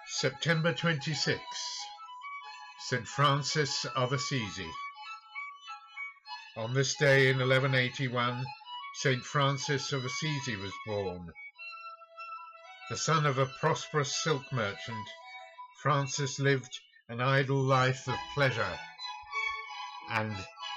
September 26, St. Francis of Assisi. On this day in 1181, St. Francis of Assisi was born. The son of a prosperous silk merchant, Francis lived an idle life of pleasure and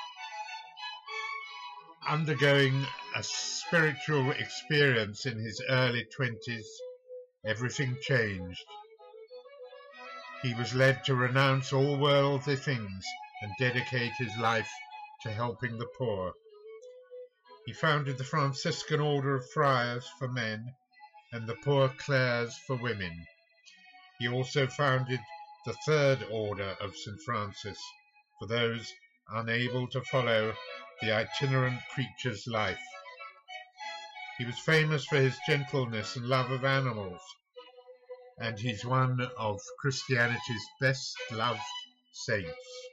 undergoing a spiritual experience in his early 20s, everything changed. He was led to renounce all worldly things and dedicate his life to helping the poor. He founded the Franciscan Order of Friars for men and the Poor Clares for women. He also founded the Third Order of St. Francis for those unable to follow the itinerant preacher's life. He was famous for his gentleness and love of animals, and he's one of Christianity's best loved saints.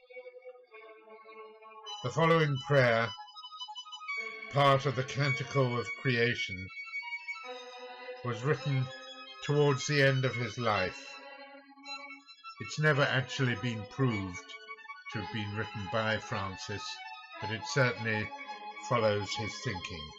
The following prayer, part of the Canticle of Creation, was written towards the end of his life. It's never actually been proved to have been written by Francis, but it certainly follows his thinking.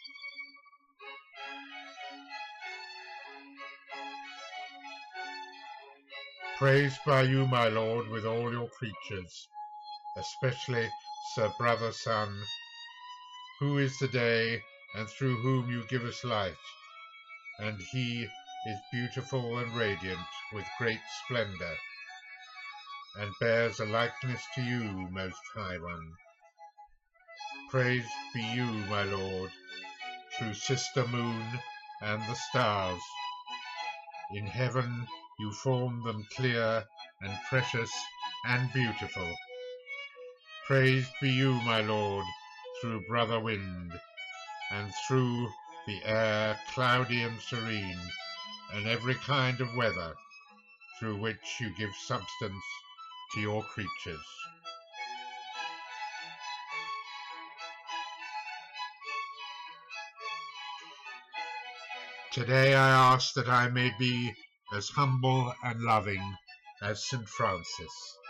Praised by you, my Lord, with all your creatures, especially Sir Brother Sun, who is the day and through whom you give us light, and he is beautiful and radiant with great splendor, and bears a likeness to you, Most High One. Praised be you, my Lord, through Sister Moon and the stars. In heaven you formed them clear and precious and beautiful. Praised be you, my Lord, through Brother Wind, and through the air cloudy and serene, and every kind of weather, through which you give substance to your creatures. Today I ask that I may be as humble and loving as St. Francis.